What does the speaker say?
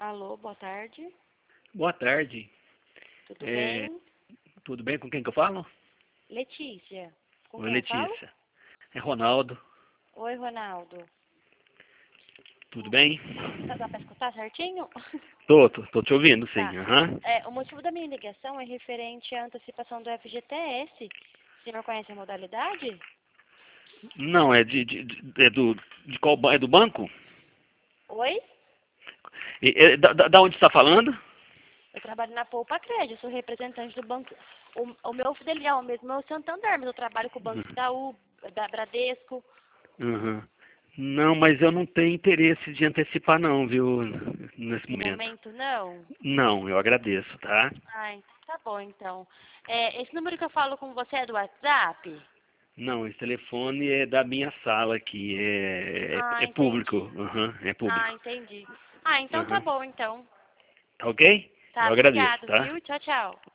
Alô, boa tarde. Boa tarde. Tudo bem? Tudo bem? Com quem que eu falo? Letícia. Com Oi, quem eu falo? Letícia. É Ronaldo. Oi, Ronaldo. Tudo bem? Tá dá pra escutar certinho? Tô te ouvindo, sim. Tá. Aham. O motivo da minha ligação é referente à antecipação do FGTS. O senhor conhece a modalidade? Não, de qual é do banco? Oi? Da onde você está falando? Eu trabalho na Poupa Crédito, sou representante do banco. O meu filial mesmo é o Santander, mas eu trabalho com o Banco Itaú, da Bradesco. Uhum. Não, mas eu não tenho interesse de antecipar não, viu, nesse No momento. momento, não. Não, eu agradeço, tá? Ai, tá bom, então. Esse número que eu falo com você é do WhatsApp? Não, esse telefone é da minha sala aqui, Ah, é público. entendi. Uhum, é Ah, público. entendi. Ah, então tá Uhum. bom, então. Tá ok? Tá, Eu agradeço, obrigado, tá? viu? Tchau, tchau.